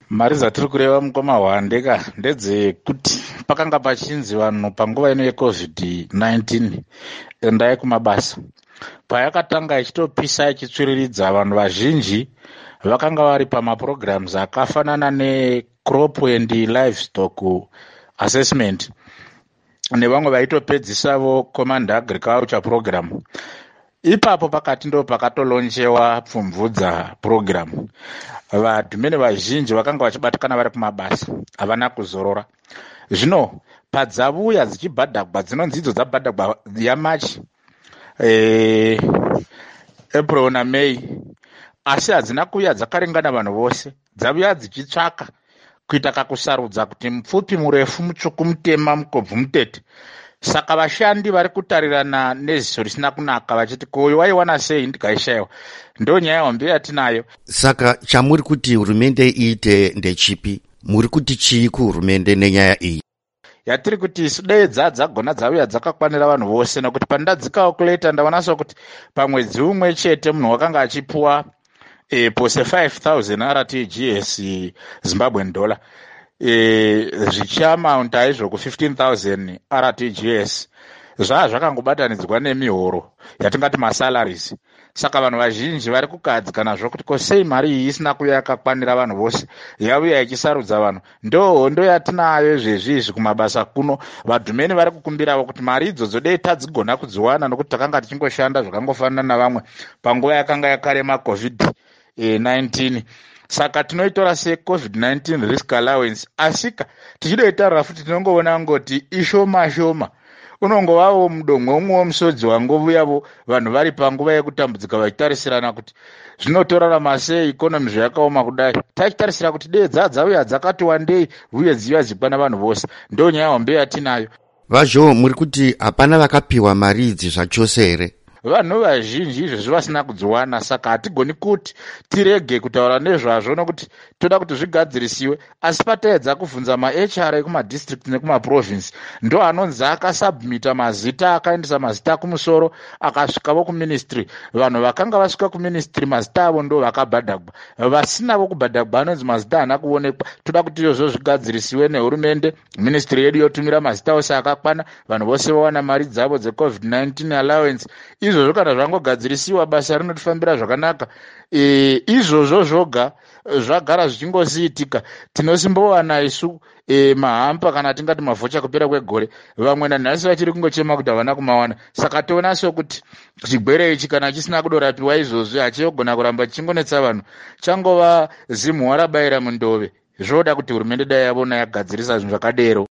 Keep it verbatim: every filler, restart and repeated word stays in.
Mari dzatiri kureva mukoma hwandeka ndedzekuti pakanga pachinzi vanhu panguva ino yecovid nineteen endai kumabasa. Payakatanga ichitopisa ichitsviriridza, vanhu vazhinji vakanga vari pamaprograms akafanana necrop and livestock assessment nevamwe vaitopedzisavo command agriculture program. Ipapo pakati ndo pakatolonjewa pfumvudza program. Vadhumene vazhinji vakanga vachibatikana vari kumabasa havana kuzorora. Zvino padzavuya dzichibhadhagwa, dzinonzi idzo dzabhadhagwa yaMarch, eh, April naMay, asi hadzina kuuya dzakaringana vanhu vose. Dzavuya dzichitsvaka kuita kakusarudza kuti mupfupi, murefu, mutsvuku, mutema, mukobvu, mutete. Saka vashandi vari kutarirana neziso risina kunaka vachiti ko waiwana sei ndikaishayiwa. Ndo nyaya hombe yatinayo. Saka chamuri kuti hurumende iite ndechipi? Muri kuti chii kuhurumende nenyaya iyi? Yatiri kuti isu dai dzadzagona dzauya dzakakwanira vanhu vose, nokuti pandadzicalculata ndaonaso kuti pamwedzi umwe chete munhu wakanga achipuwa e, pose five thousand R T G S Zimbabwean dollar. E, zvichiamaunta izvo ku fifteen thousand R T G S. Zvaa zvakangobatanidzwa nemihoro yatingati masalaries. Saka vanhu vazhinji vari kukadzikana zvokuti ko sei mari iyi isina kuya yakakwanira vanhu vose, yauya ichisarudza vanhu. Ndo hondo yatinayo izvezvizvi kumabasa kuno. Vadhumeni vari kukumbirawo kuti mari idzodzo dei tadzigona kudziwana, nokuti takanga tichingoshanda zvakangofanana navamwe panguva yakanga yakarema covid nineteen. Saka tinoitora se covid nineteen risk allowance, asika tichidoitarira futi tinongoona ngoti ishoma shoma. Unongovawo mudomwe umwe womusodzi wangovuyavo vanhu vari panguva yekutambudzika vachitarisirana kuti zvinotorarama sei, ikonomi zvayakaoma kudai. Tachitarisira kuti dei dzadzauya dzakati wandei uye dziva zikwana vanhu vose. Ndo nyaya hombe yatinayo. Vazvo muri kuti hapana vakapiwa mari idzi zvachose here? Vanhu vazhinji izvezvi vasina kudziwana, saka hatigoni kuti tirege kutaura nezvazvo nokuti toda kuti zvigadzirisiwe. Asi pataedza kubvunza ma-H R ekumadistrict nekumaprovince, ndo anonzi akasubmita mazita, akaendesa mazita kumusoro, akasvikavo kuministry. Vanhu vakanga vasvika kuministry mazita avo ndo vakabhadhagwa. Vasinavo kubhadhagwa anonzi mazita haana kuonekwa. Toda kuti izvozvo zvigadzirisiwe nehurumende, ministry yedu yotumira mazita ose akakwana, vanhu vose vawana mari dzavo dzecovid nineteen allowance. Izvozvo kana zvangogadzirisiwa basa rinotifambira zvakanaka. E, izvozvo zvoga zvagara zvichingosiitika, tinosimbowana isu e, mahampa kana tingati mavhocha kupera kwegore. Vamwe nanhasi vachiri kungochema kuti havana kumawana. Saka toona sokuti chigwere ichi kana chisina kudorapiwa izvozvi hachigona kuramba chichingonetsa vanhu, changova zimu warabayira mundove. Zvoda kuti hurumende dai yavona yagadzirisa zvinhu zvakadero.